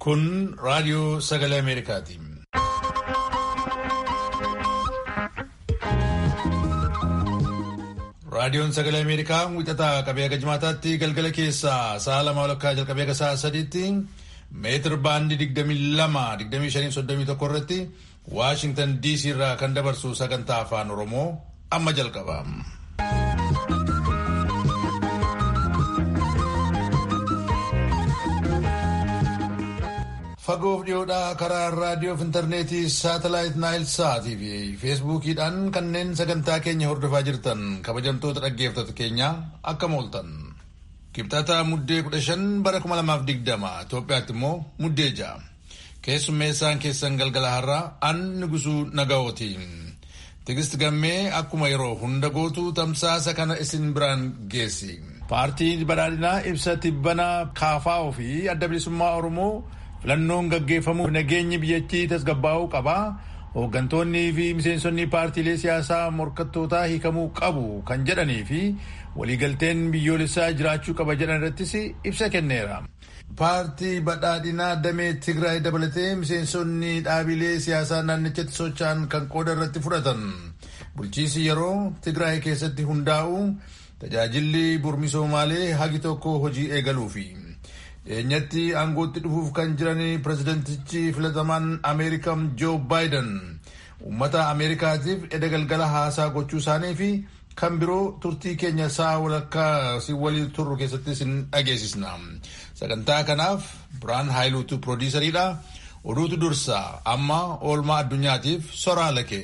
Kun raadiyoo sagalee Ameerikaati. Raadiyoon sagalee Ameerikaa wixataa qabee haga jimaataatti galgala keessaa sa'a 2:00 jalqabee haga sa'a 3tti meetir baandii 22-25-31 irratti Waashingtan DC irraa kan dabarsu sagantaa afaan Oromoo amma jalqaba. Fagoof dhiyoodhaa karaa raadiyoo fi intarneetii saatalaayit Naayilsaatii fi feesbuukiidhaan kanneen sagantaa keenya hordofaa jirtan kabajamtoota dhaggeeffattoota keenya akkam ooltan. Kibxata muddee 15 bara 2020 Itoophiyaatti immoo muddee 6. Keessummeessaan keessan galgala har'aa an Nugusuu Naga'ootiin. Tigist gammee akkuma yeroo hunda gootu tamsaasa kana isin biraan geessi. Paartiin badhaadhinaa ibsa tibbanaa KFO fi adda bilisummaa Oromoo filannoon gaggeeffamuuf nageenyi biyyattii tasgabbaa'uu qaba. Hooggantoonni fi miseensonni paartiilee siyaasaa morkattootaa hiikamuu qabu kan jedhanii fi waliigalteen biyyoolessaa jiraachuu qaba jedhan irrattis ibsa kenneera. Paartii badhaadhinaa damee Tigraay dabalatee miseensonni dhaabilee siyaasaa naannichatti socho'an kan qooda irratti fudhatan. Bulchiinsi yeroo Tigraay keessatti hundaa'u tajaajilli burmisoomalee hagi tokko hojii eegaluufi. Dhiyeenyatti aangootti dhufuuf kan jiran pireezidentichi filatamaan Ameerikaa Joo Baayiden uummata Ameerikaatiif edda galgala haasaa gochuu isaanii fi kan biroo turtii keenya sa'a walakkaa si walii turru keessatti isin dhageessisna. Sagantaa kanaaf Biraan Haayiluutu piroodiisariidha. Oduutu dursa amma oolmaa addunyaatiif soraa lakee.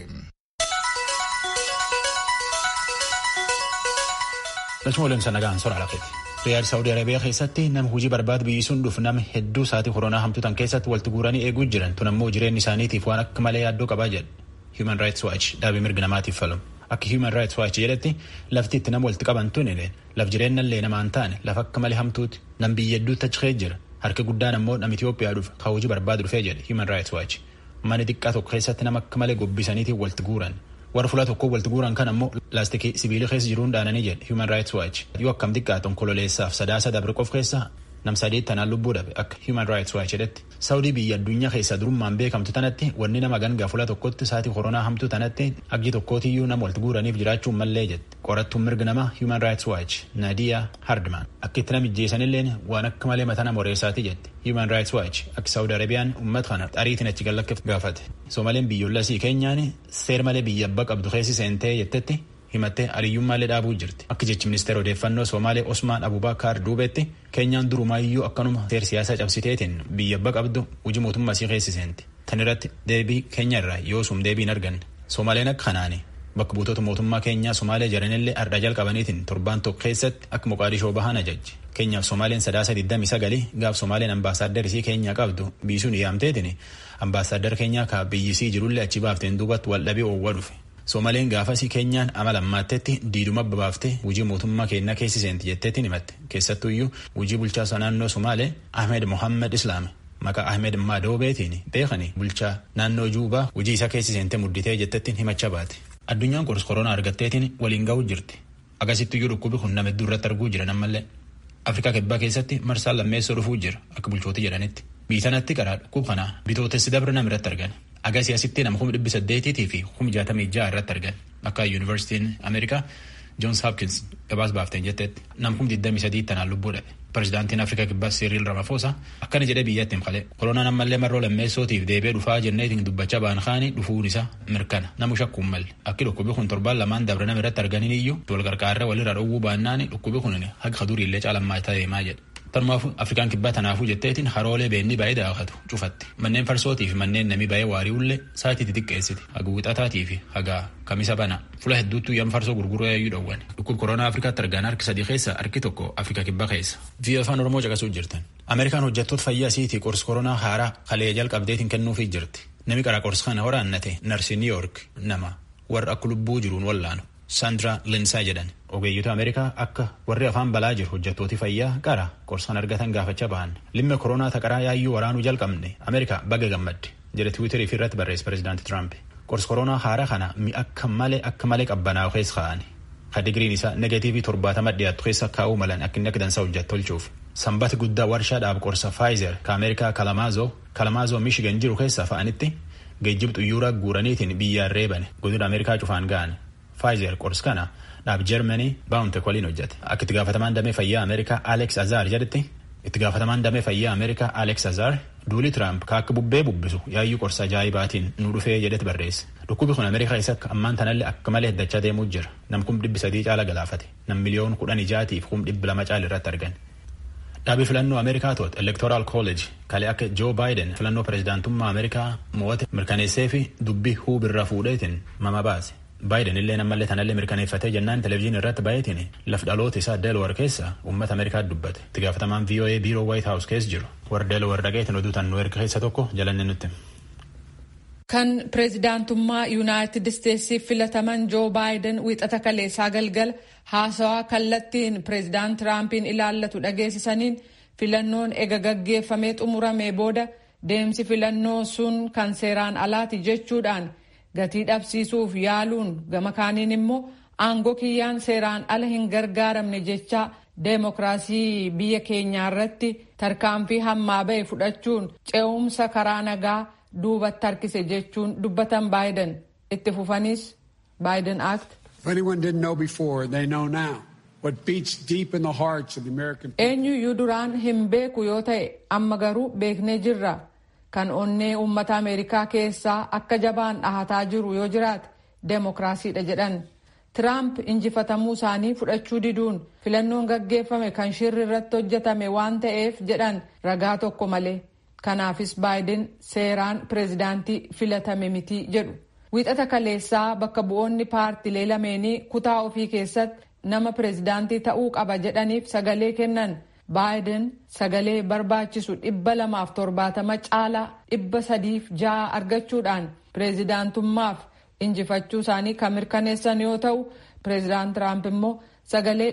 Riyaad Saawudii Arabiyaa keessatti nama hojii barbaadu biyyisuun dhufu nama hedduu saatii koronaa hamtuutan keessatti walitti guuranii eeguu jiran tun ammoo jireenya isaaniitiif waan akka malee yaaddoo qabaa jedha Human Rights Watch dhaabii mirga namaatiif falmu. Akka Human Rights Watch jedhetti lafti itti nama walitti qaban tun laf jireenyallee nama hin taane lafa akka malee hamtuuti nam biyya hedduutti achi keessa jira harki guddaan ammoo nama Itoophiyaa dhufe kan hojii barbaadu dhufee jedhe Human Rights Watch. Mana xiqqaa tokko keessatti nama akka malee gobbisaniitiin walitti guuran. Warra fuula tokko walitti guuran kan ammoo laastikii sibiilii keessa jiruun dhaananii jedhe Human Rights Watch. Yoo akkam xiqqaatu onkololeessaaf sadaasa dabre qof keessa nam sadii tanaan lubbuu dhabe akka Human Rights Watch jedhetti. Saawudii biyya addunyaa keessaa durummaan beekamtu tanatti wanni nama gangaa fuula tokkotti saatii koronaa hamtuu tanatti aggi tokkootiyyuu nama walitti guuraniif jiraachuun mallee jette. Qorattuun mirga namaa Human Rights Watch Nadia Hardman akka itti nama ijjeesanilleen waan akka malee mataa nama horeessaati jette. Human Rights Watch akka Saawudii Arabiyaan uummata kana xariitiin achi gallakkeef gaafate. Soomaleen biyyoollasii keenyaan seer malee biyya abbaa qabdu keessi seentee jettetti himattee ariyyummaallee dhaabuu jirti. Akka jechi ministeera odeeffannoo Soomaalee Osmaan Abubakar Duubetti keenyaan durumaayyuu akkanuma seer siyaasaa cabsiteetiin biyya abbaa qabdu hojii mootummaa sii keessi seenti. Tan irratti deebii keenya irraa yoosum deebiin arganne. Soomaaleen akka kanaani bakka buutota mootummaa keenyaa Somaalee jiranillee ardhaa jalqabaniitiin torbaan tokko keessatti akka Moqaadishoo bahan ajajje. Keenyaaf Somaaleen sadaasa 29 gaaf Somaaleen ambaasaaddar keenyaa qabdu biisuun yaamteetiin ambaasaaddar keenyaa ka biyyisii jirullee achi baafteen duubatti wal dhabee oowwa dhufe. Somaaleen gaafasii keenyaan amala ammaattetti diiduma babaaftee hojii mootummaa keenyaa keessi seenti jetteetiin himatte. Keessattuyyuu hojii bulchaa naannoo Somaalee Ahmed Mohammed Islaam maqaa Ahmed Madoobeetiin beekanii bulchaa naannoo Juubaa hojii isaa keessi seentee mudditee jettettiin himachaa baate. Addunyaan qoros koronaa argatteetiin waliin ga'uu jirti. Agasittuyyuu dhukkubi kun nama hedduu irratti arguu jiran ammallee. Afrikaa kibbaa keessatti marsaan lammeessoo dhufuu jira akka bulchooti jedhanitti. Biyya sanatti karaa dhukkuba kanaa bitootessi dabra nama irratti argan. Agasii asitti nama 800 fi 66 irratti argan. Akka Yuunivarsiitiin Ameerikaa Johns Hopkins gabaas baafteen jetteetti nama 23 tanaan lubbuu dhabe. Pireezidaantiin Afrikaa kibbaa Cyril Ramaphosa akkana jedhee biyyatti himqalee. Koronaan ammallee marroo lammeessootiif deebi'ee dhufaa jenneetiin dubbachaa ba'an kaanii dhufuun isaa mirkana. Nama shakkuun malle. Akki dhukkubi kun torbaan lamaan dabra nama irratti arganiin iyyuu wal qarqaarra walirra dhowwuu baannaan dhukkubi kun haga duriillee caalammaa ta'eemaa jedhe. Tarmaafu Afrikaan kibbaa tanaafuu jetteetiin haroolee beennii baay'ee daawwatu cufatti. Manneen farsootii fi manneen namii baay'ee waari'ullee saayitii xixiqqeessiti. Haga wixataatii fi haga kamisa bana. Fuula hedduuttuu yam farsoo gurguruu yaayyuu dhowwan. Dhukkubi koronaa Afrikaatti argaan harki 3 keessa harki tokko Afrikaa kibbaa keessa. Biyya afaan Oromoo caqasuu jirtan. Ameerikaan hojjettoota fayyaa isiitii qorsi koronaa haaraa kalee jalqabdeetiin kennuufii jirti. Nami qara qorsi kana waraannate narsii New York nama warra akka lubbuu jiruun wallaanu. Sandra Lindsay jedhan ogeeyyota Ameerikaa akka warri afaan balaa jiru hojjettooti fayyaa qara qorsan argatan gaafachaa bahan. Limma koronaa taqaraa yaayyuu waraanuu jalqabne Ameerikaa baga gammadde jedhe Tiwiiterii irratti barreesse Pireezidaanti Tiraamp. Qorsi koronaa haaraa kana mi akka malee qabbanaa'u keessa kaa'ani. Digriin isaa negatiivii 70 dhiyaatu keessa kaa'uu malan akka inni akka dansaa hojjetu tolchuuf. sanbata guddaa warshaa dhaab qorsa Pfizer ka Ameerikaa Kalamazoo Michigan jiru keessa fa'anitti geejjiba xuyyoora guuraniitiin biyyaan reebane godina Ameerikaa cufaan ga'an. Pfizer qorsa kana dhaab Germany Bounty waliin hojjete. Akka itti gaafatamaan damee fayyaa Ameerikaa Alex Azar jedhetti itti gaafatamaan damee fayyaa Ameerikaa Alex Azar duuli Trump ka akka bubbee bubbisu yaayyuu qorsa ajaa'ibaatiin nu dhufee jedhetti barreesse. Dhukkubi kun Ameerikaa keessatti ammaan tanallee akka malee heddachaa deemuu jira. Nam 300,000 caala galaafate. Nam 1,16,200 caala irratti argan. Dhaabii filannoo Ameerikaa to'atu Electoral College kalee akka Joe Biden filannoo pirezidaantummaa Ameerikaa mo'ate mirkaneessee fi dubbii huubirraa fuudheetiin mama baase. Biden illee ammallee tanallee mirkaneeffatee jennaan televezyiinii irratti baay'eetiin laf dhaloota isaa Delaware keessa uummata Ameerikaa dubbate. Itti gaafatamaan VOA biiroo White House keessa jiru warra Delaware dhaqeetiin oduu tannuu erga keessa tokko jalanne nutti. Kan pirezidaantummaa Yuunaayitid Isteetsiif filataman Joo Baayiden wiixata kaleessaa galgala haasawaa kallattiin pirezidaant Tiraampiin ilaallatu dhageessisaniin filannoon ega gaggeeffamee xumuramee booda deemsi filannoo sun kan seeraan alaati jechuudhaan gatii dhabsiisuuf yaaluun gama kaaniin immoo aangoo kiyyaan seeraan ala hin gargaaramne jechaa deemokiraasii biyya keenyaa irratti tarkaanfii hammaa ba'e fudhachuun ce'umsa karaa nagaa duubatti harkise jechuun dubbatan Baayiden itti fufanis Biden Act. If anyone didn't know before, they know now. What beats deep in the hearts of the American people. Eenyuyyuu duraan hin beeku yoo ta'e amma garuu beeknee jirra. Kan onnee uummata Ameerikaa keessaa akka jabaan dhahataa jiru yoo jiraate deemokiraasiidha jedhan. Tiraamp injifatamuu isaanii fudhachuu diduun filannoon gaggeeffame kan shirri irratti hojjetame waan ta'eef jedhan ragaa tokko malee. Kanaafis Baayiden seeraan pirezidaantii filatame miti jedhu. Wiixata kaleessaa bakka bu'oonni paartilee lameenii kutaa ofii keessatti nama pirezidaantii ta'uu qaba jedhaniif sagalee kennan. Baayiden sagalee barbaachisu 270 caalaa 306 argachuudhaan pirezidaantummaaf injifachuu isaanii kan mirkaneessan yoo ta'u, pirezidaant Tiraamp immoo sagalee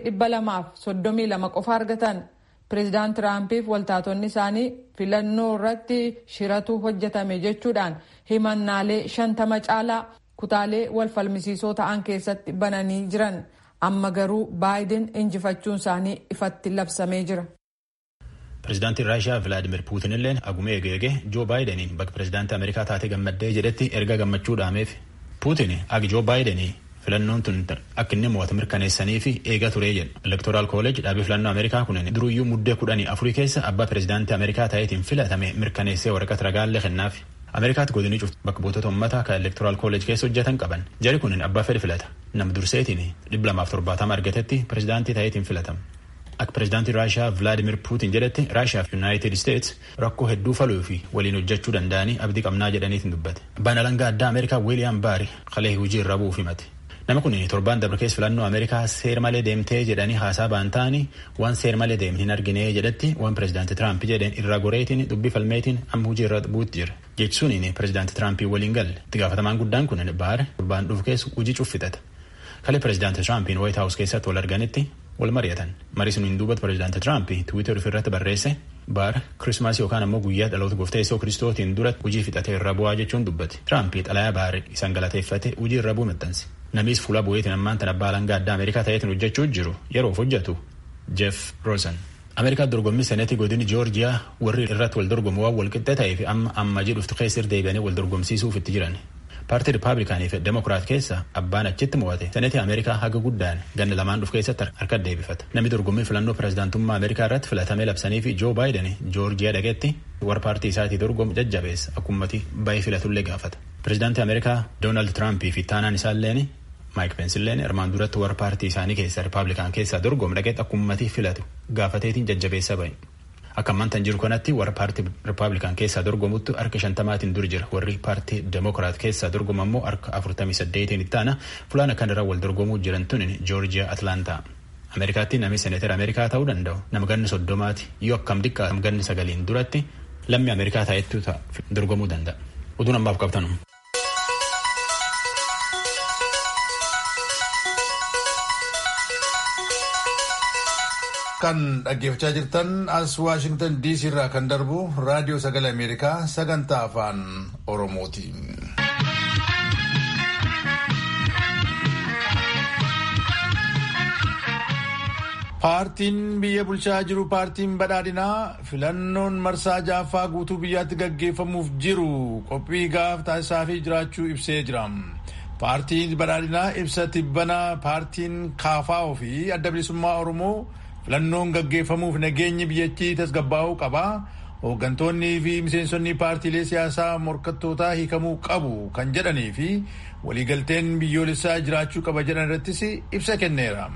232 qofa argatan. Pirezidaant Tiraampiif waltaatonni isaanii filannoo irratti shiratu hojjetame jechuudhaan himannaalee 50 caalaa kutaalee wal falmisiisoo ta'an keessatti bananii jiran. Amma garuu Baayiden injifachuun isaanii ifatti labsamee jira. Pirezidaantiin Raashiyaa Vilaadimir Puutin illee agumee eegee Joo Baayideniin bakka pirezidaantii Ameerikaa taatee gammaddee jedhetti erga gammachuu dhaameef. Puutin agi Joo Baayidenii filannoon tun akka inni mo'atu mirkaneessanii fi eegaa turee jedhu. Electoral College dhaabii filannoo Ameerikaa kunin duruyyuu muddee 14 keessa abbaa pirezidaantii Ameerikaa ta'eetiin filatame mirkaneessee waraqata ragaallee kennaaf. Ameerikaatti godinii cuftu bakka buutota uummataa kan Electoral College keessa hojjetan qaban. Jari kunin abbaa fedhe filata. Nam durseetiin 270 argatetti pirezidaantii ta'eetiin filatama. Akka pirezidaantii Raashiyaa Vilaadimir Puutin jedhetti Raashiyaa fi Yuunaayitid Steets rakkoo hedduu faluu fi waliin hojjechuu danda'anii abdii qabnaa jedhaniitiin dubbate. Abbaan alangaa addaa Ameerikaa Wiiliyaam Baari qalee hojii irra bu'uuf himate. Nama kun torban dabre keessa filannoo Ameerikaa seer malee deemtee jedhanii haasaa ba'an ta'anii waan seer malee deemte hin argine jedhetti waan pirezidaantii Tiraamp jedheen irra goreetiin dubbii falmeetiin amma hojii irra buutti jira. Jechuun pirezidaantii Tiraampii waliin galle. Itti gaafatamaan guddaan kun Baari torban dhufu keessa hojii cuffitata. Kalee pirezidaantii Tiraampiin White House keessatti wal arganitti wal mari'atan. Marii suniin duubatti pirezidaantii Tiraamp Tiwiitar irratti barreesse Baar Kirismaasii yookaan ammoo guyyaa dhaloota gooftaa Yesuus Kiristootiin dura hojii fixatee irra bu'aa jechuun dubbate. Tiraamp xalayaa Baar isaan galateeffate hojii irra bu'u maxxanse. Namis fuula bu'eetiin ammaan tan abbaa alangaa addaa Ameerikaa ta'eetiin hojjechuu jiru yeroof hojjetu Jeff Rosen. Ameerikaa dorgommii seneetii godini Joorjiyaa warri irratti wal dorgomu waan wal qixxee ta'ee fi amma jedhuftu keessa deebi'anii wal dorgomsiisuuf itti jiran. Paartii Ripaabilikaanii fi Demokiraat keessa abbaan achitti mo'ate. Seneetii Ameerikaa haga guddaan ganna lamaan dhufu keessatti harka deebifata. Namni dorgommii filannoo pirezidaantummaa Ameerikaa irratti filatamee labsanii fi Joo Baayiden Joorjiyaa dhaqetti warra paartii isaatii dorgomu jajjabeessa akkumatti baay'ee filatullee gaafata. Pirezidaantii Ameerikaa Doonaald Tiraampii fi taanaan isaalleen Maayik Peensilleen armaan duratti warra paartii isaanii keessa Ripaabilikaan keessaa dorgomu dhaqetti akkumatti filatu gaafateetiin jajjabeessa bahe. Akka ammaan tan jiru kanatti warra paartii Ripaabilikaan keessaa dorgomuttu harka 50tiin dur jira. Warri paartii Demokiraat keessaa dorgomu ammoo harka 48tiin itti aana fulaan kanarra wal dorgomuu jiran tun Joorjiyaa Atlaantaa. Ameerikaatti namni seneetera Ameerikaa ta'uu danda'u nama ganni 30 yoo akkam xiqqaa nama ganni 9 duratti lammii Ameerikaa ta'ettu dorgomuu danda'a. Oduun ammaaf qabnu. Kan dhaggeeffachaa jirtan as Waashingtan DC irraa kan darbu raadiyoo sagalee Ameerikaa sagantaa afaan Oromooti. Paartiin biyya bulchaa jiru paartiin badhaadhinaa filannoon marsaa jaaffaa guutuu biyyaatti gaggeeffamuuf jiru qophii gaaf taasisaa fi jiraachuu ibsee jira. Paartiin badhaadhinaa ibsa tibbanaa paartiin KFO fi adda bilisummaa Oromoo filannoon gaggeeffamuuf nageenyi biyyattii tasgabbaa'uu qaba. Hooggantoonni fi miseensonni paartiilee siyaasaa morkattootaa hiikamuu qabu kan jedhanii fi waliigalteen biyyoolessaa jiraachuu qaba jedhan irrattis ibsa kenneera.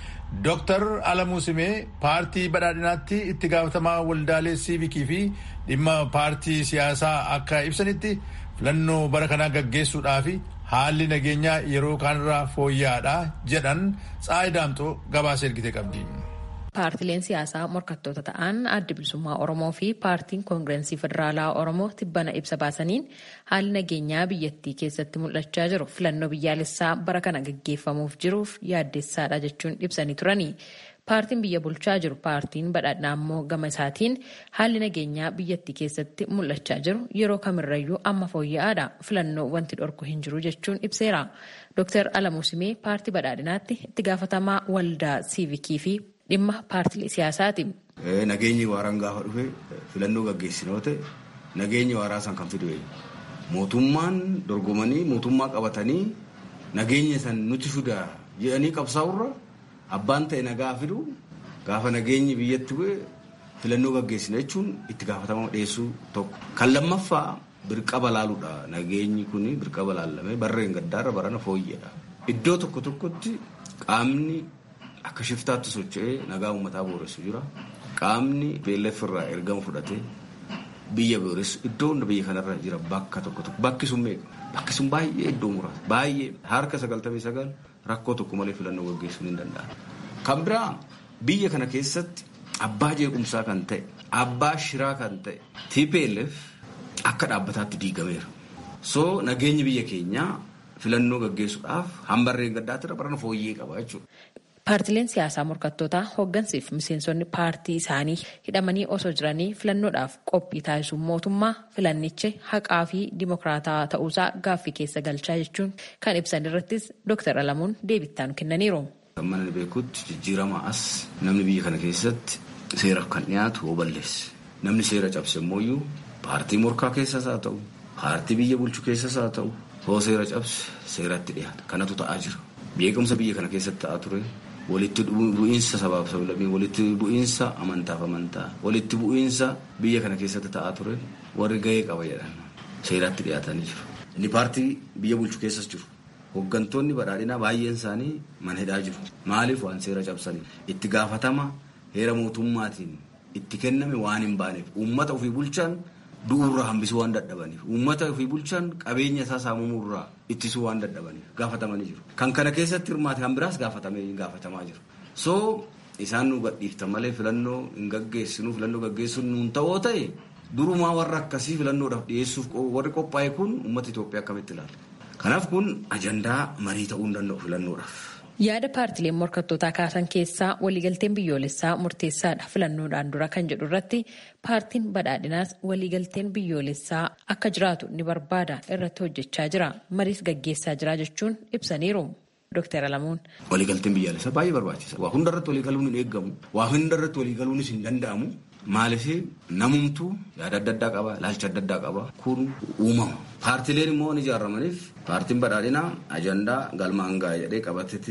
Dr. Alamuu Simee paartii badhaadhinaatti itti gaafatamaa waldaalee siivikii fi dhimma paartii siyaasaa akka ibsanitti filannoo bara kanaa gaggeessuudhaaf haalli nageenyaa yeroo kaanirraa fooyya'aadha jedhan Tsaayi Daamxoo gabaasa ergite qabdi. Paartileen siyaasaa morkattoota ta'an adda bilisummaa Oromoo fi paartiin koongirensii federaalaa Oromoo tibbana ibsa baasaniin haalli nageenyaa biyyattii keessatti mul'achaa jiru filannoo biyyaalessaa bara kana gaggeeffamuuf jiruuf yaaddessaadha jechuun ibsanii turani. Paartiin biyya bulchaa jiru paartiin badhaadhinaa immoo gama isaatiin haalli nageenyaa biyyattii keessatti mul'achaa jiru yeroo kamirrayyuu amma fooyya'aadha filannoo wanti dhorku hin jiru jechuun ibseera. Dr. Alamuu Simee paartii badhaadhinaatti itti gaafatamaa waldaa siivikii fi dhimma paartilee siyaasaati. Nageenyi waaraan gaafa dhufe filannoo gaggeessinoote nageenyi waaraa san kan fidu mootummaan dorgomanii mootummaa qabatanii nageenya san nuti fidaa jedhanii qabsaa'urra abbaan ta'e nagaa fidu gaafa nageenyi biyyatti bu'e filannoo gaggeessina jechuun itti gaafatama dhiyeessuu tokko. Kan lammaffaa birqaba laaluudha. Nageenyi kun birqaba laallamee barreen gaddaarra barana fooyyedha. Iddoo tokko tokkotti qaamni akka shiftaatti socho'ee nagaa uummataa booressu jira. Qaamni beellaf irraa ergama fudhatee biyya booressu iddoo hunda biyya kanarra jira bakka tokko tokko. Bakki sun meeqa? Bakki sun baay'ee iddoo muraasa. Baay'ee harka 99 rakkoo tokko malee filannoo gaggeessuun hin danda'an. Kan biraa biyya kana keessatti abbaa jeequmsaa kan ta'e, abbaa shiraa kan ta'e TPLF akka dhaabbataatti diigameera. So nageenyi biyya keenyaa filannoo gaggeessuudhaaf hambarreen gaddaatti barana fooyyee qaba jechuudha. Paartileen siyaasaa morkattootaa hooggansiif miseensonni paartii isaanii hidhamanii osoo jiranii filannoodhaaf qophii taasisuun mootummaa filannichi haqaa fi dimokiraataa ta'uusaa gaaffii keessa galchaa jechuun kan ibsan irrattis Dr. Alamuun deebittaan kennaniiru. Mana beekutti jijjiirama as namni biyya kana keessatti seera kan dhiyaatu oballeesse. Namni seera cabse immoo paartii morkaa keessas haa ta'u, paartii biyya bulchu keessas haa ta'u, hoo seera cabse seeratti dhiyaata. Kanatu ta'aa jira. Beekumsa biyya kana keessatti ta'aa ture. Walitti bu'iinsa sabaaf sablammii, walitti bu'iinsa amantaaf amantaa, walitti bu'iinsa biyya kana keessatti ta'aa ture warri gahee qaba jedhan seeratti dhiyaatanii jiru. Inni paartii biyya bulchu keessas jiru. Hooggantoonni badhaadhinaa baay'een isaanii mana hidhaa jiru. Maaliif? Waan seera cabsanii itti gaafatama heera mootummaatiin itti kenname waan hin baaneef uummata ofii bulchan du'urraa hambisuu waan dadhabaniif uummata ofii bulchan qabeenya isaa saamamurraa ittisuu waan dadhabaniif gaafatamanii jiru. Kan kana keessatti hirmaate kan biraas gaafatamaa jiru. So isaan nu gadhiiftan malee filannoo hin gaggeessinu, filannoo gaggeessuun nuun ta'oo ta'e durumaa warra akkasii filannoodhaaf dhiyeessuuf warri qophaa'e kun uummata Itoophiyaa akkamitti ilaala? Kanaaf kun ajandaa marii ta'uu hin danda'u filannoodhaaf. Yaada paartileen morkattootaa kaasan keessaa waliigalteen biyyoolessaa murteessaadha filannoodhaan dura kan jedhu irratti paartiin badhaadhinaas waliigalteen biyyoolessaa akka jiraatu ni barbaada irratti hojjechaa jira. Mariis gaggeessaa jira jechuun ibsaniiru. Dr. Alamuun. Waliigalteen biyyoolessaa baay'ee barbaachisa. Waa hundarratti waliigaluun hin eeggamu. Waa hundarratti waliigaluunis hin danda'amu. Maaliif namumtuu yaada adda addaa qaba, ilaalcha adda addaa qaba. Kun uumama. Paartileen immoo ni ijaaramaniif paartiin badhaadhinaa ajandaa galmaan gahaa jedhee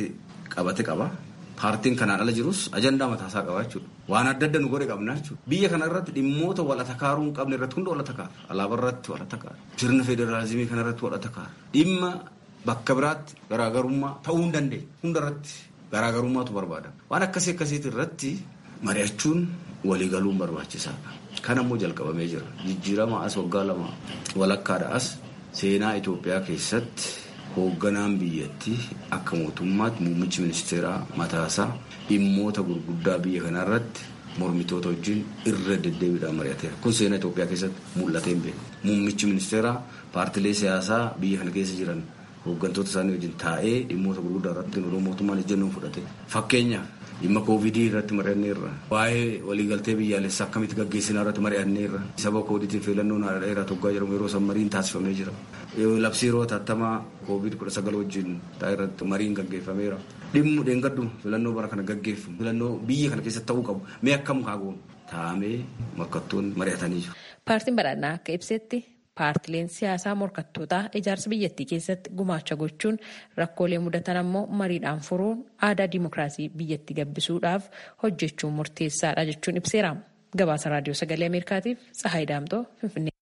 qabate qaba. Paartiin kanaan ala jirus ajandaa mataasaa qaba jechuudha. Waan adda adda nu godhe qabna jechuudha. Biyya kana irratti dhimmoota walata kaaruu hin qabne irratti hunda walata kaara. Alaabaa irratti walata kaara. Sirna federaalizimii kana irratti walata kaara. Dhimma bakka biraatti garaagarummaa ta'uu hin dandeenye. Hunda irratti garaagarummaatu barbaadama. Waan akkasiitti irratti mari'achuun waliigaluun barbaachisaadha. Kan ammoo jalqabamee jira. Jijjiirama as waggaa 2 walakkaadha as seenaa Itoophiyaa keessatti hoogganaan biyyattii akka mootummaatti muummichi ministeeraa mataasaa dhimmoota gurguddaa biyya kanarratti mormitoota wajjin irra deddeebiidhaan mari'ateera. Kun seenaa Itoophiyaa keessatti mul'atee hin beeku. Muummichi ministeeraa paartilee siyaasaa biyya kana keessa jiran hooggantoota isaanii wajjin taa'ee dhimmoota gurguddaa irratti mootummaan ejjennoo fudhate. Fakkeenyaaf dhimma koovidii irratti mari'anneerra. Waa'ee waliigaltee biyyaalessaa akkamitti gaggeessinaa irratti mari'anneerra. Saba koodiitiin filannoon haala dheeraa toggaa jedhamu yeroo san mariin taasifamee jira. labsii yeroo hatattamaa COVID-19 wajjin irratti mariin gaggeeffameera. Dhimmu dheengaddu filannoo bara kana gaggeeffamu filannoo biyya kana keessatti ta'uu qabu mee akkam kaagoon taa'amee morkattoonni mari'atanii jiru. Paartiin badhaadhinaa akka ibsetti paartileen siyaasaa morkattootaa ijaarsa biyyattii keessatti gumaacha gochuun rakkoolee mudatan ammoo mariidhaan furuun aadaa diimokiraasii biyyatti gabbisuudhaaf hojjechuun murteessaadha jechuun ibseera. Gabaasa raadiyoo sagalee Ameerikaatiif Tsahaay Daamtoo Finfinnee.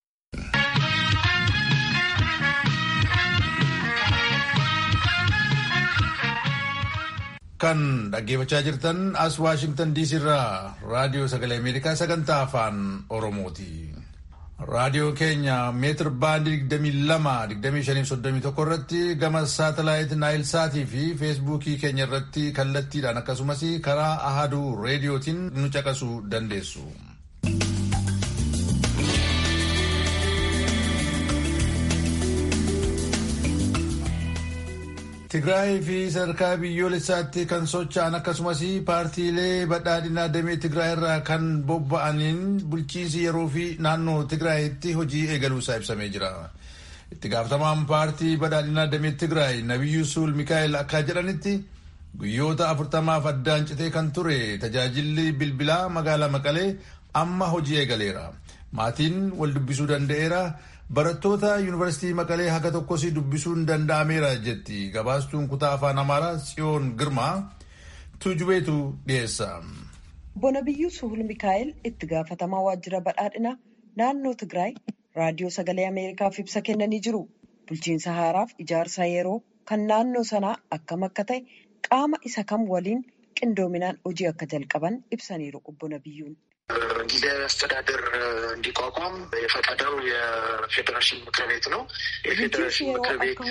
Kan dhaggeeffachaa jirtan as Waashingtan DC irraa raadiyoo sagalee Ameerikaa sagantaa afaan Oromooti. Raadiyoo keenya meetir baandii 22-25-31 irratti gama saatalaayit Naayil Saatii fi feesbuukii keenya irratti kallattiidhaan akkasumas karaa ahaduu reediyootiin nu caqasuu dandeessu. Tigraay fi sadarkaa biyyoolessaatti kan socho'an akkasumas paartiilee badhaadhinaa damee Tigraay irraa kan bobba'aniin bulchiinsi yeroo fi naannoo Tigraayitti hojii eegaluusaa ibsamee jira. Itti gaafatamaan paartii badhaadhinaa damee Tigraay Nabiyyuu Suul Mikaa'el akka jedhanitti guyyoota 40 addaan citee kan ture tajaajilli bilbilaa magaalaa Maqalee amma hojii eegaleera. Maatiin wal dubbisuu danda'eera. Barattoota yuunivarsiitii Maqalee haga tokkos dubbisuun danda'ameera jetti gabaastuun kutaa afaan Amaaraa Tsiyoon Girmaa tujubeetu dhiyeessa. Obbo Nabiyyuu Suul Mikaa'el itti gaafatamaa waajjira badhaadhinaa naannoo Tigraay raadiyoo sagalee Ameerikaaf ibsa kennanii jiru. Bulchiinsa haaraaf ijaarsa yeroo kan naannoo sanaa akkam akka ta'e qaama isa kam waliin qindoominaan hojii akka jalqaban ibsaniiru obbo Nabiyyuun. ጊዜያዊ አስተዳደር እንዲቋቋም የፈቀደው የፌዴሬሽን ምክር ቤት ነው። የፌዴሬሽን ምክር ቤት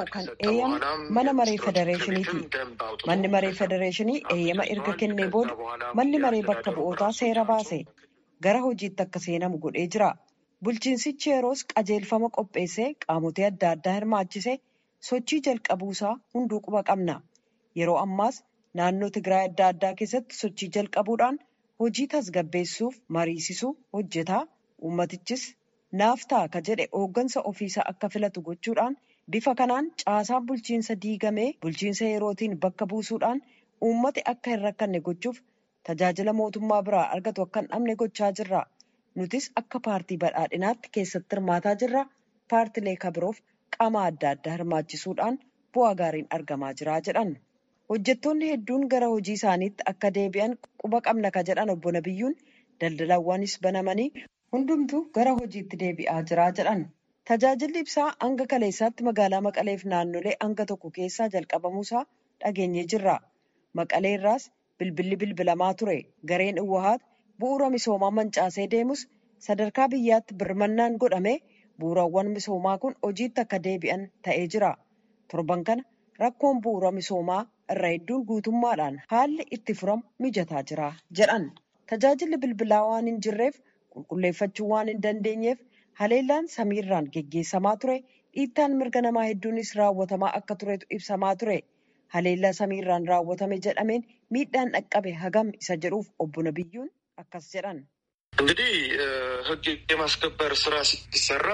mana maree federeeshiniiti. Manni maree federeeshinii eeyyama erga kennee booda manni maree bakka bu'ootaa seera baase gara hojiitti akka seenamu godhee jira. Bulchiinsichi yeroos qajeelfama qopheessee qaamotee adda addaa hirmaachisee sochii jalqabuusaa hunduu quba qabna. Yeroo ammaas naannoo Tigraay adda addaa keessatti sochii jalqabuudhaan hojii tasgabbeessuuf mariisisuu hojjetaa ummatichis naaf ta'a ka jedhe hooggansa ofiisaa akka filatu gochuudhaan bifa kanaan caasaan bulchiinsa diigamee bulchiinsa yerootiin bakka buusuudhaan uummati akka hin rakkanne gochuuf tajaajila mootummaa biraa argatu akka hin dhabne gochaa jirra. Nutis akka paartii badhaadhinaatti keessatti hirmaataa jirra. Paartilee kabiroof qaama adda addaa hirmaachisuudhaan bu'aa gaariin argamaa jira jedhan. Hojjettoonni hedduun gara hojii isaaniitti akka deebi'an quba qabna ka jedhan obbo Nabiyyuun daldalawwanis banamanii hundumtuu gara hojiitti deebi'aa jira jedhan. Tajaajilli ibsaa hanga kaleessaatti magaalaa Maqaleef naannolee hanga tokko keessaa jalqabamuusaa dhageenyee jirra. Maqalee irraas bilbilli bilbilamaa ture. Gareen Uwwahaat bu'uura misoomaa mancaasee deemus sadarkaa biyyaatti birmannaan godhamee bu'uurawwan misoomaa kun hojiitti akka deebi'an ta'ee jira. Torban kana rakkoon bu'uura misoomaa irra hedduun guutummaadhaan haalli itti furamu mijataa jira jedhan. Tajaajilli bilbilaa waan hin jirreef qulqulleeffachuu waan hin dandeenyeef haleellaan samiirraan geggeessamaa ture. Dhiittaan mirga namaa hedduunis raawwatamaa akka turetu ibsamaa ture. Haleellaa samiirraan raawwatame jedhameen miidhaan dhaqqabe hagam isa jedhuuf obbo Nabiyyuun akkas jedhan. እንግዲህ ህግ የማስከበር ስራ ሲሰራ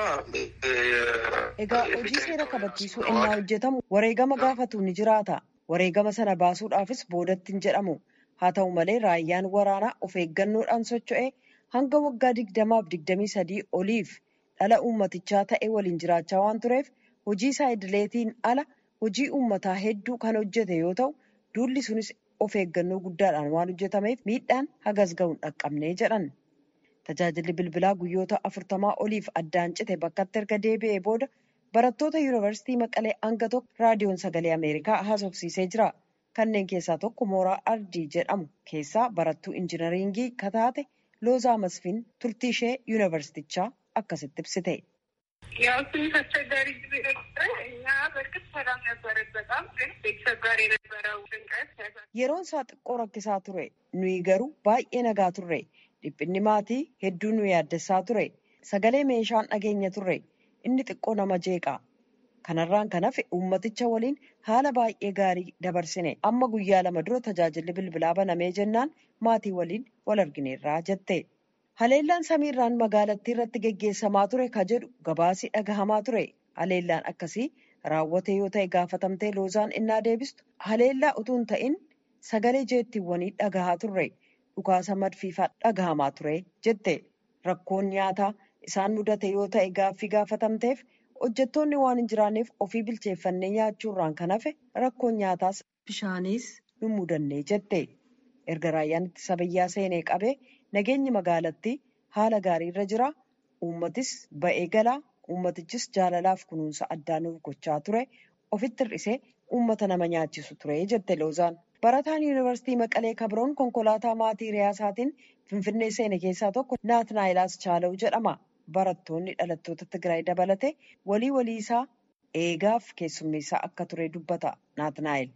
egaa hojii seera kabachiisuu ennaa hojjetamu wareegama gaafatu ni jiraata. Wareegama sana baasuudhaafis boodatti hin jedhamu. Haa ta'u malee raayyaan waraanaa of eeggannoodhaan socho'ee hanga waggaa 20-23 oliif dhala uummatichaa ta'e waliin jiraachaa waan tureef hojii isaa idileetiin ala hojii uummataa hedduu kan hojjete yoo ta'u duulli sunis of eeggannoo guddaadhaan waan hojjetameef miidhaan hagas ga'uun dhaqqabnee jedhan. Tajaajilli bilbilaa guyyoota 40 oliif addaan cite bakkatti erga deebi'ee booda barattoota yuunivarsiitii Maqalee hanga tokko raadiyoon sagalee Ameerikaa haasofsiisee jira. Kanneen keessaa tokko mooraa Ardii jedhamu keessaa barattuu injinariingii kataate Loozaa Masfiin turtii ishee yuunivarsiitichaa akkasitti ibsite. ያው ትንሽ አስቸጋሪ ጊዜ ነበረ። እኛ በእርግጥ ሰላም ነበረን በጣም ግን ቤተሰብ ጋር የነበረው ጭንቀት yeroon isaa xiqqoo rakkisaa ture. Nuyi garuu baay'ee nagaa turre. Dhiphinni maatii hedduu nu yaaddessaa ture. Sagalee meeshaan dhageenya turre. Inni xiqqoo nama jeeqa. Kanarraan kan hafe uummaticha waliin haala baay'ee gaarii dabarsine. Amma guyyaa 2 dura tajaajilli bilbilaa banamee jennaan maatii waliin wal argineerraa jette. Haleellaan samiirraan magaalattii irratti geggeessamaa ture ka jedhu gabaasii dhagahamaa ture. haleellaan akkasii raawwate yoo ta'e gaafatamtee Loozaan innaa deebistu haleellaa utuu hin ta'in sagalee jeettiiwwanii dhagahaa turre dhukaasa madfiifaa dhagahamaa ture jette. Rakkoon nyaataa isaan mudate yoo ta'e gaaffii gaafatamteef hojjettoonni waan hin jiraanneef ofii bilcheeffannee nyaachuurraan kan hafe rakkoon nyaataas bishaanis nu mudannee jette. Erga raayyaan ittisa biyyaa seenee qabee nageenyi magaalattii haala gaariirra jira. Uummatis ba'ee galaa. Uummatichis jaalalaaf kunuunsa addaa nuuf gochaa ture. Ofitti hir'isee uummata nama nyaachisu ture jette Loozaan. Barataan Yuunivarsiitii Maqalee Kabroon konkolaataa maatii Riyaasaatiin Finfinnee seene keessaa tokko Naatnaayilaas Chaalaw jedhama. Barattoonni dhalattoota Tigraay dabalate walii isaa eegaaf keessummeessaa akka ture dubbata Naatnaayil.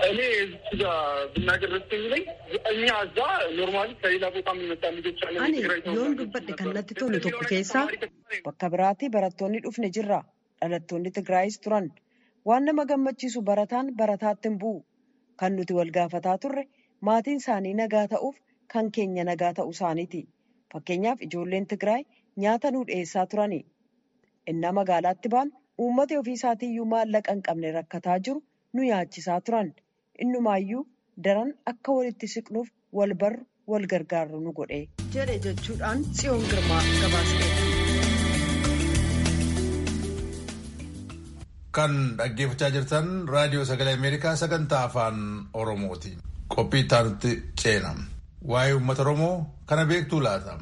Ani yoon dubbadhe kan natti tolu tokko keessaa bakka biraatti barattoonni dhufne jirra. Dhalattoonni Tigraayis turan. Waan nama gammachiisu barataan barataatti hin bu'u. Kan nuti wal gaafataa turre maatiin isaanii nagaa ta'uuf kan keenya nagaa ta'uu isaaniiti. Fakkeenyaaf ijoolleen Tigraay nyaata nu dhiyeessaa turani. Innaa magaalaatti baanu uummata ofii isaatiiyyuu maallaqa hin qabne rakkataa jiru nu nyaachisaa turan. Innumaayyuu daran akka walitti siqnuuf wal barru wal gargaarru nu godhe jedhe jechuudhaan Tsiyoon Girmaa gabaasteetti. Kan dhaggeeffachaa jirtan raadiyoo sagalee Ameerikaa sagantaa afaan Oromooti. Qophii itti ceena. Waa'ee uummata Oromoo kana beektuu laata?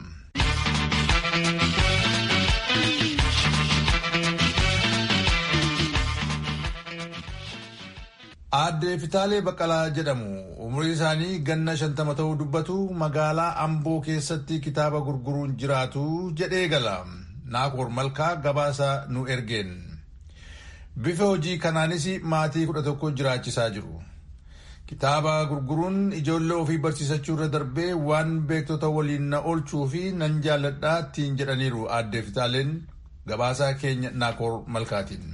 Aadde Fitaalee Baqqalaa jedhamu umurii isaanii ganna 50 ta'uu dubbatu magaalaa Amboo keessatti kitaaba gurguruun jiraatu jedhee gala. Naakoor Malkaa gabaasa nu ergeen. Bifa hojii kanaanis maatii 11 jiraachisaa jiru. Kitaaba gurguruun ijoollee ofii barsiisachuu irra darbee waan beektota waliin na oolchuu fi nan jaalladhaa ittiin jedhaniiru Aadde Fitaaleen gabaasaa keenya Naakoor Malkaatiin.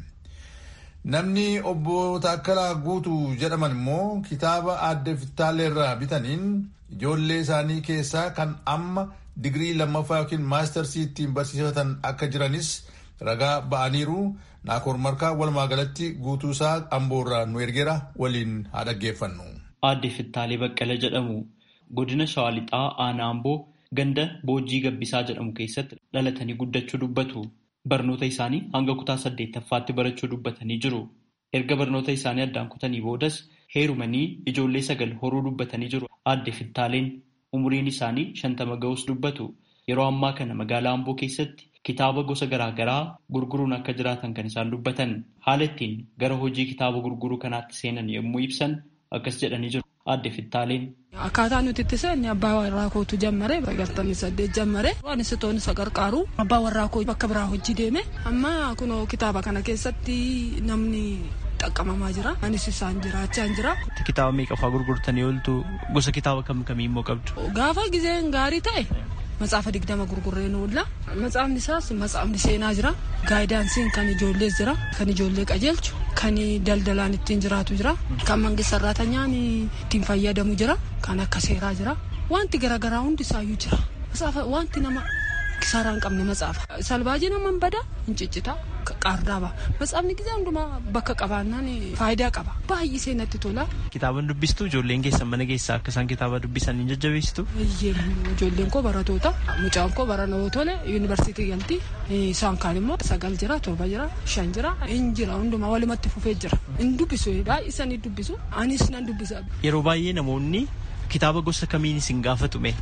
Namni obbo Taakkalaa Guutuu jedhaman immoo kitaaba Aadde Fitaalee irraa bitaniin ijoollee isaanii keessaa kan amma digirii lammaffaa yookiin maastarsii ittiin barsiifatan akka jiranis ragaa ba'aniiru. Naakoor Malkaa walumaa galatti guutuusaa Amboorraa nu ergeera waliin haa dhaggeeffannu. Aadde Fitaalee Baqqala jedhamu godina Shawaa Lixaa aanaa Amboo ganda Boojii Gabbisaa jedhamu keessatti dhalatanii guddachuu dubbatu. Barnoota isaanii hanga kutaa 8ffaatti barachuu dubbatanii jiru. Erga barnoota isaanii addaan kutanii boodas heerumanii ijoollee 9 horuu dubbatanii jiru. Aadde Fitaaleen umuriin isaanii 50 ga'us dubbatu. Yeroo ammaa kana magaalaa Amboo keessatti kitaaba gosa garaagaraa gurguruun akka jiraatan kan isaan dubbatan. Haala ittiin gara hojii kitaaba gurguruu kanaatti seenan yommuu ibsan akkas jedhanii jiru. Aadde Fitaaleen. Akkaataa nuti itti seenne abbaa warraa kootu jammare 98 jammare waan isitoonni sagarqaaru abbaa warraa koo bakka biraa hojii deeme amma kunoo kitaaba kana keessatti namni xaqqamamaa jira anis isaan jiraachaa jira. Kitaaba meeqa fa'aa gurgurtanii ooltu gosa kitaaba kamii immoo qabdu? Gaafa gizeen gaarii ta'e Matsaafa 20 gurgurree nu oolla. Matsaafni isaas matsaafni seenaa jira. Gaayidaansiin kan ijoollees jira. Kan ijoollee qajeelchu. Kan daldalaan ittiin jiraatu jira. Kan mangista sarraatanyaan ittiin fayyadamu jira. Kan akka seeraa jira. Wanti garaagaraa hundi isaayyuu jira. Matsaafa wanti nama kisaaraa hin qabne matsaafa. Salbaajii nama hin bada hin ciccita. Qaardaaba. Matsaafni gizee hundumaa bakka qabaannaan faayidaa qaba. Baay'ee seenatti tola. Kitaaba dubbistu ijoolleen keessan mana keessaa akka isaan kitaaba dubbisan hin jajjabeessitu? Ijoolleen koo baratoota. Mucaan koo baranoo tole yuunivarsiitii galti. Isaan kaan immoo 9 jira, 7 jira, 5 jira. Hin jira hundumaa walumatti fufee jira. Hin dubbisu baay'ee isaan dubbisu. Anis nan dubbisa. Yeroo baay'ee namoonni kitaaba gosa kamiin isin gaafatu mee?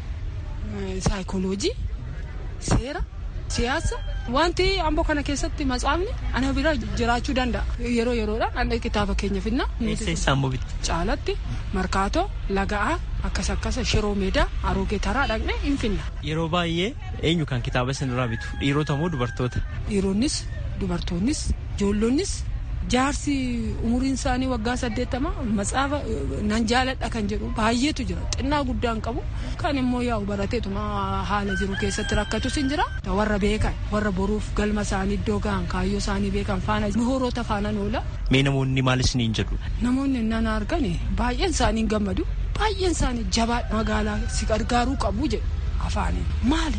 Saayikooloojii, seera, siyaasa. Wanti Amboo kana keessatti matsaafni ana bira jiraachuu danda'a. Yeroo yeroodhaan ana kitaaba keenya finna. Eessa ammoo bitti? Caalatti, Markaatoo, Laga'aa, akkas Shiroo Meedaa, Aroogee Taraa dhaqnee hin finna. Yeroo baay'ee eenyu kan kitaaba isinirraa bitu? Dhiirota moo dubartoota? Dhiironnis, dubartoonnis, ijoollonnis. Jaarsi umuriin isaanii waggaa 80 matsaafa nan jaaladha kan jedhu baay'eetu jira. Xinnaa guddaan qabu kan immoo yaa'u barateetuma haala jiru keessatti rakkatus hin jira. Warra beekan warra boruuf galma isaanii iddoo gahan kaayyoo isaanii beekan faana mihoroota faana oola. Mee namoonni maal isiniin jedhu? Namoonni nan argan baay'een isaanii gammadu. Baay'een isaanii jabaa magaalaa si gargaaruu qabu jedhu afaaniin. Maali?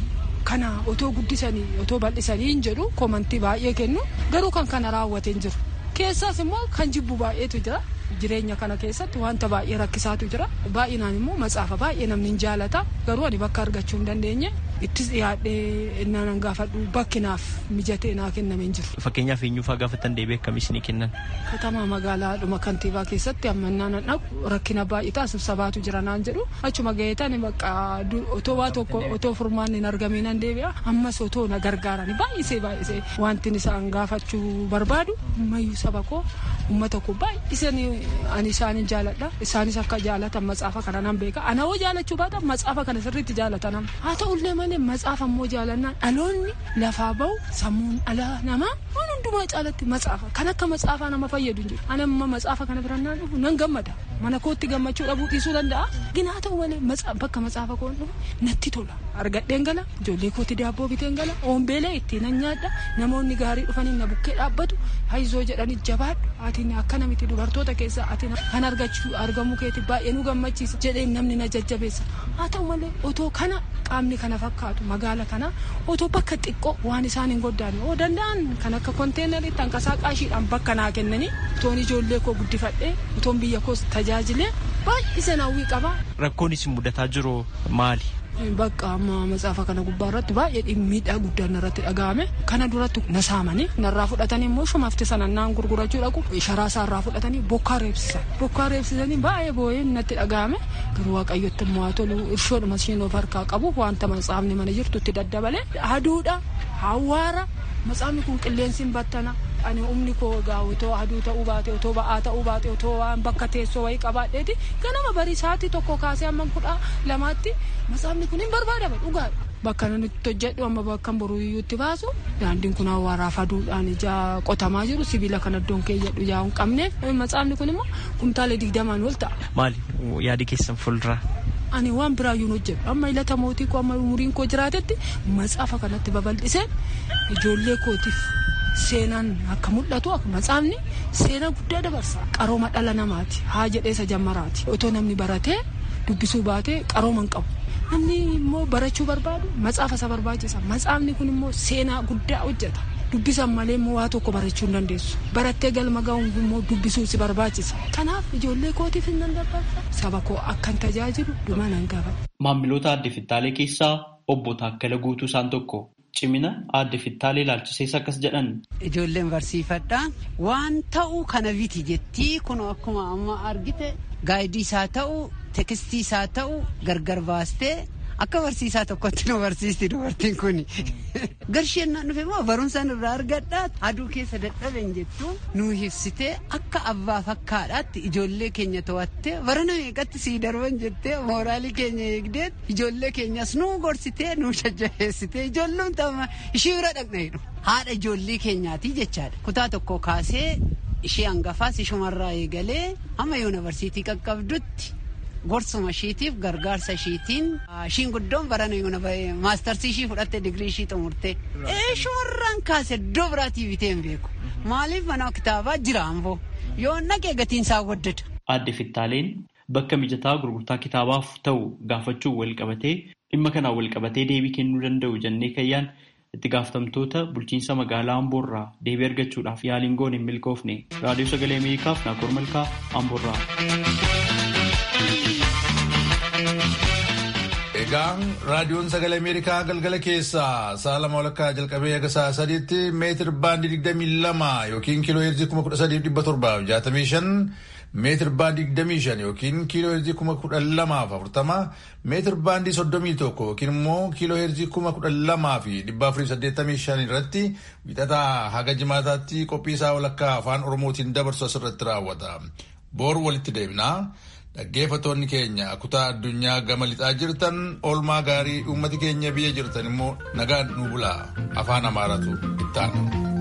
kana otoo guddisanii otoo bal'isanii hin jedhu komantii baay'ee kennu garuu kan kana raawwatee hin jiru. Keessaas immoo kan jibbu baay'eetu jira. Jireenya kana keessatti wanta baay'ee rakkisaatu jira. Baay'inaan immoo matsaafa baay'ee namni hin jaalata. Garuu ani bakka argachuu hin dandeenye ittis dhiyaadhee innaan gaafadhu bakkinaaf mijatee naa kennamee hin jiru. Fakkeenyaaf eenyuufaa gaafatan deebi'ee akkamiis ni kennan? Katamaa magaalaadhuma kantiibaa keessatti amma innaan dhaqu rakkina baay'ee sibsabaatu jira naan jedhu achuma gaheetan bakka otoo waa tokko otoo furmaan hin argamiin an deebi'a ammas otoo na gargaaran baay'isee wanti isaan gaafachuu barbaadu ammayyuu saba koo uummata koo baay'isanii ani isaanin jaaladha isaanis akka jaalatan matsaafa kana nan beeka ana hoo jaalachuu baata matsaafa kana sirriitti jaalatan haa ta'ullee malee matsaafa immoo jaalannaan dhaloonni lafaa bahu sammuun alaa namaa waan hundumaa caalatti matsaafa kan akka matsaafaa nama fayyadu hin jiru ani amma matsaafa kana birannaan dhufu nan gammada mana kootti gammachuu dhabuu dhiisuu danda'a ginaa ta'u malee bakka matsaafa koon dhufu natti tola argadheen gala ijoollee kootti daabboo biteen gala oombeelee ittiin nyaadha namoonni gaarii dhufanii na bukkee dhaabbatu haizoo jedhanii jabaadhu atiin akkana miti dubartoota keessa atiin kan argamu keetti baay'ee nu gammachiisa jedhee namni na jajjabeessa haa ta'u malee otoo kana qaamni kana fakkaatu magaala kana otoo bakka xiqqoo waan isaan hin goddaanne oo danda'an kan akka konteeneritti hanqasaa qaashiidhaan bakka naa kennanii otoon ijoollee koo guddifadhee otoon biyya koos tajaajilee baay'isee hawwii qaba. Rakkoonis mudataa jiru maali? Bakka amma matsaafa kana gubbaa irratti baay'ee miidhaa guddaan irratti dhaga'ame kana duratti na saamanii narraa fudhatanii immoo shumaafti sana naan gurgurachuu dhaqu sharaa isaarraa fudhatanii bokkaa reebsisanii baay'ee boo'een natti dhaga'ame garuu waaqayyotti immoo haa tolu irshoodhuma isheen of harkaa qabu wanta matsaafni mana jirtutti daddabalee aduudha hawwaara matsaafni kun qilleensiin battana ani umni koo gaawutoo aduu ta'uu baate otoo ba'aa ta'uu baate otoo waan bakka teessoo wayii qabaadheeti ganama barii sa'aatii tokko kaasee amma 12:00tti matsaafni kun hin barbaadama dhugaadha. Bakka nuti hojjedhu amma bakka boruuyyuutti baasu daandiin kun hawwaaraaf aduudhaan ijaa qotamaa jiru sibiila kana iddoon keeyyadhu yaa hin qabneef matsaafni kun immoo kumtaalee 20 ol ta'a. Maali yaadi keessan fuulduraa? Ani waan biraayyuu hojjedhu amma ilata mootii koo amma umuriin koo jiraatetti matsaafa kanatti babal'isee ijoollee kootiif seenaan akka mul'atu akka matsaafni seenaa guddaa dabarsa qarooma dhala namaati haa jedheesa jammaraati otoo namni baratee dubbisuu baatee qarooma hin qabu namni immoo barachuu barbaadu matsaafa isa barbaachisa matsaafni kun immoo seenaa guddaa hojjeta dubbisan malee immoo waa tokko barachuu hin dandeessu barattee galma ga'uun immoo dubbisuu si barbaachisa kanaaf ijoollee kootiif hin dandabarsa saba koo akkan tajaajilu dhuma nan gaba. Maamiloota Aadde Fittaalee keessaa obbo Taakkala Guutuu isaan tokko. Cimina Aadde Fittaalee ilaalchisees akkas jedhan. Ijoolleen barsiifadha waan ta'u kana biti jettii kun akkuma amma argite gaayidii isaa ta'u tekstii isaa ta'u gargar baastee akka barsiisaa tokkotti nu barsiisti dubartiin kun garsheen naan dhufe moo barumsaan irraa argadhaa aduu keessa dadhaben jettu nu hibsitee akka abbaa fakkaadhaatti ijoollee keenya to'attee barana meeqatti sii darban jettee mooraalii keenya eegdeet ijoollee keenyas nu gorsitee nu jajjabeessitee ijoolluun tama ishii bira dhaqneedhu haadha ijoollee keenyaati jechaadha kutaa tokko kaasee ishee hangafaas ishumarraa eegalee amma yuunivarsiitii qaqqabdutti gorsuma ishiitiif gargaarsa ishiitiin ishiin guddoon barana maastarsii ishii fudhatte digirii ishii xumurte shumarraan kaase iddoo biraatii bitee hin beeku maaliif mana kitaabaa jira amboo yoo naqee gatiin isaa waddada. Aadde Fittaaleen bakka mijataa gurgurtaa kitaabaaf ta'u gaafachuun walqabatee dhimma kanaan walqabatee deebii kennuu danda'u jennee kayyaan itti gaafatamtoota bulchiinsa magaalaa Amboorraa deebii argachuudhaaf yaaliin goone hin milkoofne. Raadiyoo Sagalee Ameerikaaf Naakoor Malkaa Amboorraa. Egaan raadiyoon Sagalee Ameerikaa galgala keessaa sa'a 2 jalqabee haga sa'a 3tti meetir baandii 22 yookiin kiiloo heerzii 13,765 meetir baandii 25 yookiin kiiloo heerzii 1240 meetir baandii 31 yookiin immoo kiiloo heerzii 12,485 irratti wixataa haga jimaataatti qophii isaa walakkaa afaan Oromootiin dabarsu asirratti raawwata. Boor walitti deebinaa. Dhaggeeffattoonni keenya kutaa addunyaa gama lixaa jirtan oolmaa gaarii uummati keenya biyya jirtan immoo nagaan nu bulaa afaan Amaaratu ittaana.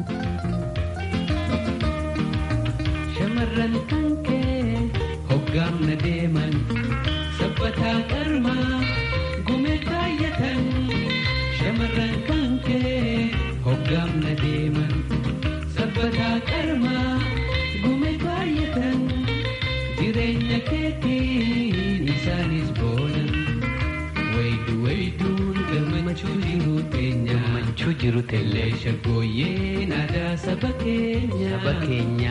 Shamarran kan kee hoggaamna deeman sabbataa qarmaa gumee kaayyatan. Shamarran kan kee hoggaamna deeman sabbataa qarmaa gumee kaayyatan. Jireenya keetiin isaanis boonan wayduun gammachuu jiruuti jiru tellee shaggooyyeen aadaa saba keenya.